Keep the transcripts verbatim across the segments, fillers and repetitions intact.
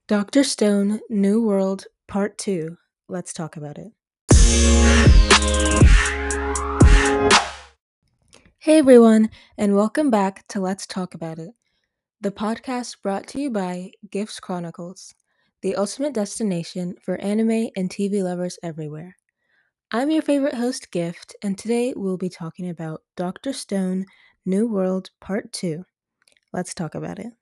Doctor Stone, New World, Part two. Let's talk about it. Hey everyone, and welcome back to Let's Talk About It, the podcast brought to you by Gifts Chronicles, the ultimate destination for anime and T V lovers everywhere. I'm your favorite host, Gift, and today we'll be talking about Doctor Stone, New World, Part two. Let's talk about it.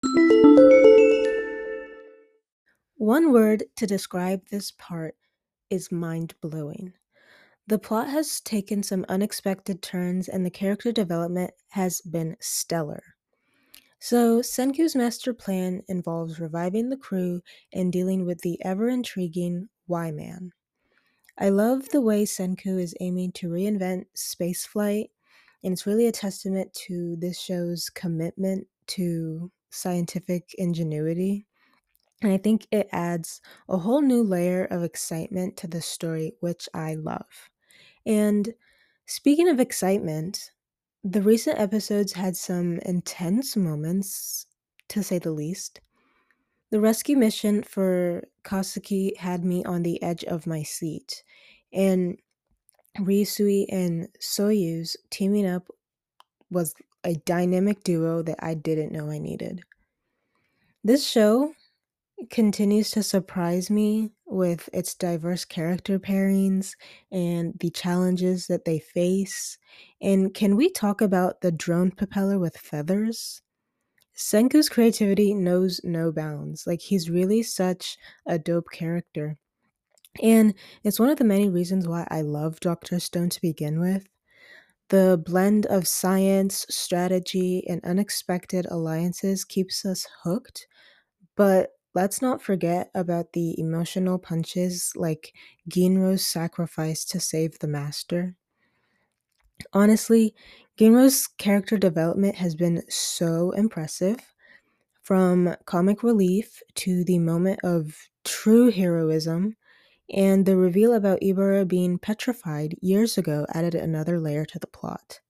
One word to describe this part is mind blowing. The plot has taken some unexpected turns and the character development has been stellar. So, Senku's master plan involves reviving the crew and dealing with the ever intriguing Y Man. I love the way Senku is aiming to reinvent spaceflight, and it's really a testament to this show's commitment to scientific ingenuity. And I think it adds a whole new layer of excitement to the story, which I love. And speaking of excitement, the recent episodes had some intense moments, to say the least. The rescue mission for Kasuki had me on the edge of my seat, and Ryusui and Soyuz teaming up was a dynamic duo that I didn't know I needed. This show continues to surprise me with its diverse character pairings and the challenges that they face. And can we talk about the drone propeller with feathers? Senku's creativity knows no bounds. Like, he's really such a dope character. And it's one of the many reasons why I love Doctor Stone to begin with. The blend of science, strategy, and unexpected alliances keeps us hooked, but let's not forget about the emotional punches like Ginro's sacrifice to save the master. Honestly, Ginro's character development has been so impressive. From comic relief to the moment of true heroism, and the reveal about Ibara being petrified years ago added another layer to the plot.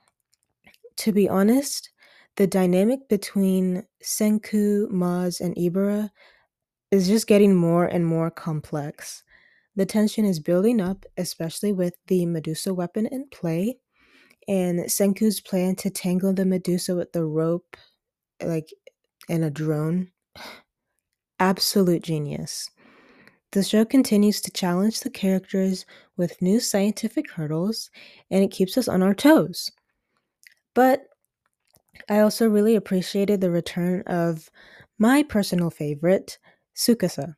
To be honest, the dynamic between Senku, Maz, and Ibara is just getting more and more complex. The tension is building up, especially with the Medusa weapon in play, and Senku's plan to tangle the Medusa with the rope, like in a drone. Absolute genius. The show continues to challenge the characters with new scientific hurdles, and it keeps us on our toes. But I also really appreciated the return of my personal favorite, Tsukasa,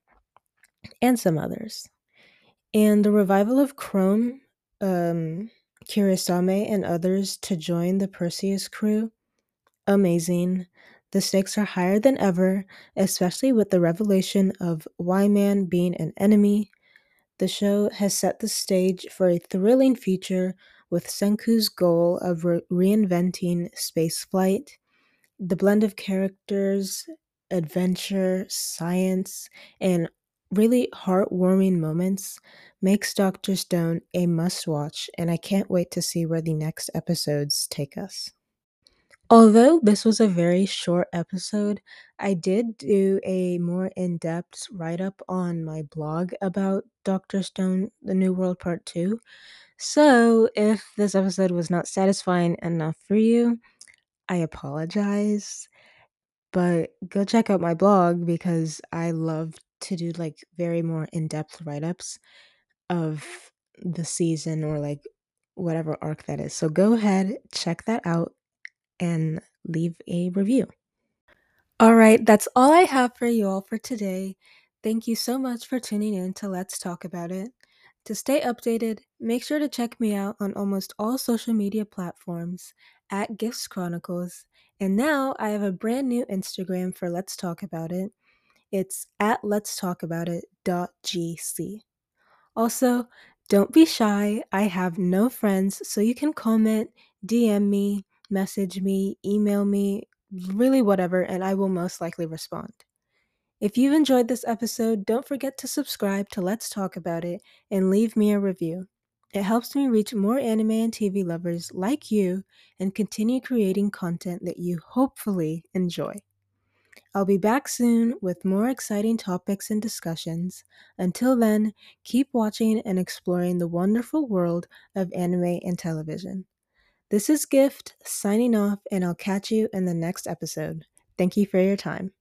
and some others. And the revival of Chrome, um, Kirisame, and others to join the Perseus crew, amazing. The stakes are higher than ever, especially with the revelation of Y Man being an enemy. The show has set the stage for a thrilling future with Senku's goal of re- reinventing spaceflight. The blend of characters, adventure, science, and really heartwarming moments makes Doctor Stone a must watch, and I can't wait to see where the next episodes take us. Although this was a very short episode, I did do a more in depth write up on my blog about Doctor Stone, The New World Part two. So if this episode was not satisfying enough for you, I apologize. But go check out my blog because I love to do like very more in depth write ups of the season or like whatever arc that is. So go ahead, check that out, and leave a review. All right, that's all I have for you all for today. Thank you so much for tuning in to Let's Talk About It. To stay updated, make sure to check me out on almost all social media platforms at Gifts Chronicles. And now I have a brand new Instagram for Let's Talk About It. It's at let's talk about it dot g c. Also, don't be shy. I have no friends, so you can comment, D M me, message me, email me, really whatever, and I will most likely respond. If you've enjoyed this episode, don't forget to subscribe to Let's Talk About It and leave me a review. It helps me reach more anime and T V lovers like you and continue creating content that you hopefully enjoy. I'll be back soon with more exciting topics and discussions. Until then, keep watching and exploring the wonderful world of anime and television. This is Gift signing off, and I'll catch you in the next episode. Thank you for your time.